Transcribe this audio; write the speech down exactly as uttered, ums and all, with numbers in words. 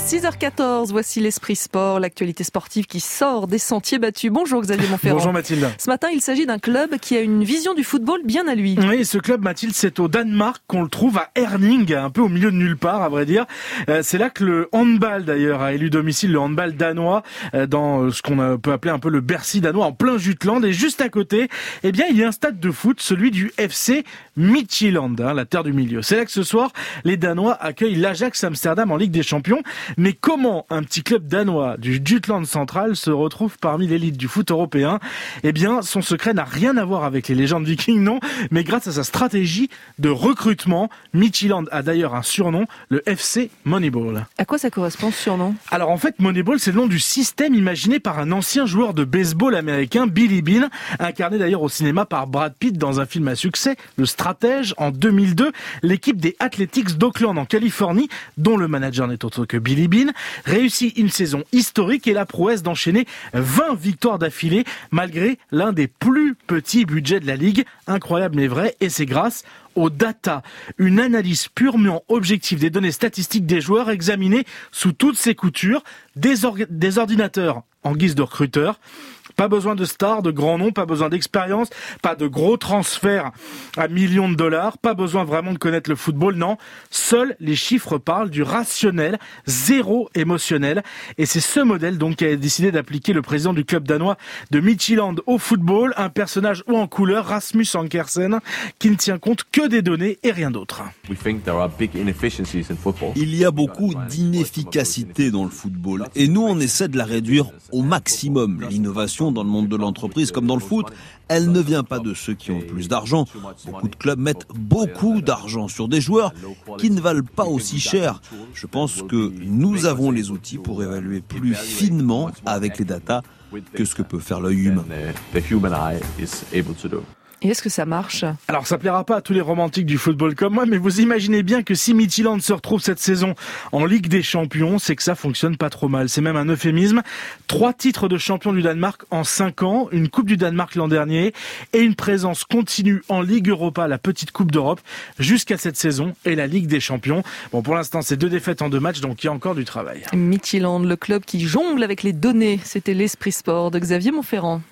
six heures quatorze, voici l'Esprit Sport, l'actualité sportive qui sort des sentiers battus. Bonjour Xavier Monferrand. Bonjour Mathilde. Ce matin, il s'agit d'un club qui a une vision du football bien à lui. Oui, ce club, Mathilde, c'est au Danemark qu'on le trouve à Herning, un peu au milieu de nulle part, à vrai dire. Euh, c'est là que le handball, d'ailleurs, a élu domicile, le handball danois, euh, dans ce qu'on peut appeler un peu le Bercy danois, en plein Jutland. Et juste à côté, eh bien, il y a un stade de foot, celui du F C Midtjylland, hein, la terre du milieu. C'est là que ce soir, les Danois accueillent l'Ajax Amsterdam en Ligue des Champions. Mais comment un petit club danois du Jutland central se retrouve parmi l'élite du foot européen? Eh bien, son secret n'a rien à voir avec les légendes vikings, non, mais grâce à sa stratégie de recrutement. Midtjylland a d'ailleurs un surnom, le F C Moneyball. À quoi ça correspond ce surnom? Alors en fait, Moneyball, c'est le nom du système imaginé par un ancien joueur de baseball américain, Billy Beane, incarné d'ailleurs au cinéma par Brad Pitt dans un film à succès, Le Stratège, en deux mille deux. L'équipe des Athletics d'Oakland en Californie, dont le manager n'est autre que Billy Beane, réussit une saison historique et la prouesse d'enchaîner vingt victoires d'affilée malgré l'un des plus petits budgets de la ligue. Incroyable mais vrai, et c'est grâce aux data, une analyse purement objective des données statistiques des joueurs examinées sous toutes ses coutures, des, or- des ordinateurs en guise de recruteurs. Pas besoin de stars, de grands noms, pas besoin d'expérience, pas de gros transferts à millions de dollars, pas besoin vraiment de connaître le football, non. Seuls les chiffres parlent, du rationnel, zéro émotionnel. Et c'est ce modèle donc qu'a décidé d'appliquer le président du club danois de Midtjylland au football, un personnage haut en couleur, Rasmus Ankersen, qui ne tient compte que des données et rien d'autre. Il y a beaucoup d'inefficacité dans le football et nous on essaie de la réduire au maximum. L'innovation dans le monde de l'entreprise comme dans le foot, elle ne vient pas de ceux qui ont le plus d'argent. Beaucoup de clubs mettent beaucoup d'argent sur des joueurs qui ne valent pas aussi cher. Je pense que nous avons les outils pour évaluer plus finement avec les datas que ce que peut faire l'œil humain. Et est-ce que ça marche? Alors ça plaira pas à tous les romantiques du football comme moi, mais vous imaginez bien que si Midtjylland se retrouve cette saison en Ligue des Champions, c'est que ça fonctionne pas trop mal. C'est même un euphémisme. Trois titres de champion du Danemark en cinq ans, une Coupe du Danemark l'an dernier et une présence continue en Ligue Europa, la petite Coupe d'Europe, jusqu'à cette saison et la Ligue des Champions. Bon, pour l'instant, c'est deux défaites en deux matchs, donc il y a encore du travail. Midtjylland, le club qui jongle avec les données. C'était l'Esprit Sport de Xavier Monferrand.